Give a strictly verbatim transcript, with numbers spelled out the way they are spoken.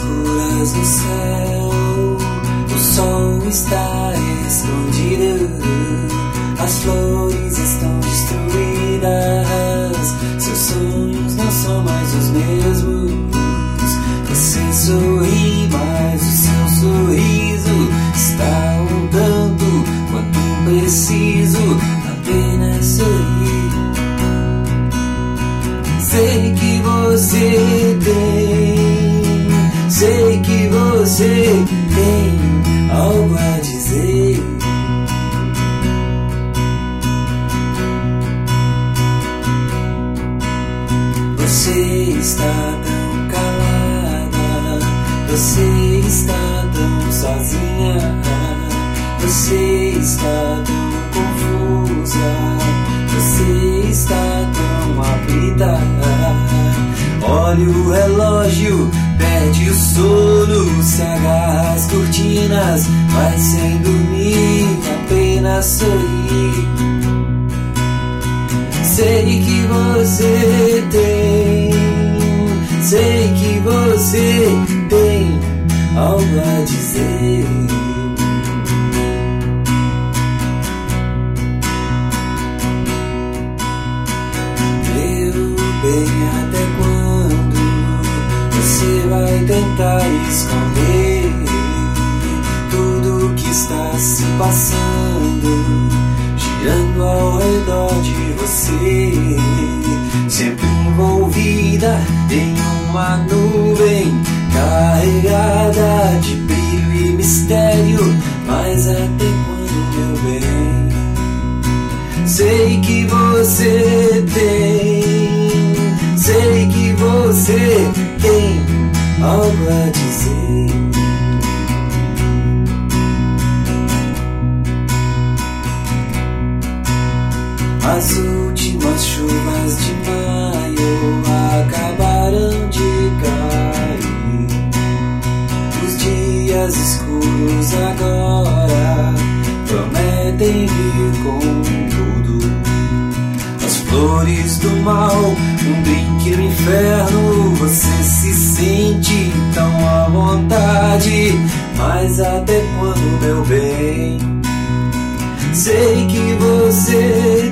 escuras no céu, o sol está escondido, as flores estão destruídas, seus sonhos não são mais os mesmos. Você sorri, mas o seu sorriso está um tanto quanto preciso, apenas sorrir. Sei que você tem, sei que você tem algo a dizer. Você está tão calada, você está tão sozinha, você está tão confusa, você está tão aflita. Olha o relógio, perde o sono, se agarra às cortinas, vai sem dormir, apenas sorrir. Sei que você tem, sei que você tem algo a dizer. Meu bem, até quando você vai tentar esconder tudo que está se passando, girando ao redor de você, sempre envolvida em uma nuvem carregada de brilho e mistério. Mas até quando, meu bem? Sei que você tem, sei que você tem algo a dizer. As últimas chuvas de maio acabaram de cair. Os dias escuros agora prometem vir com tudo. As flores do mal, um drink no inferno. Você se sente tão à vontade, mas até quando, meu bem? Sei que você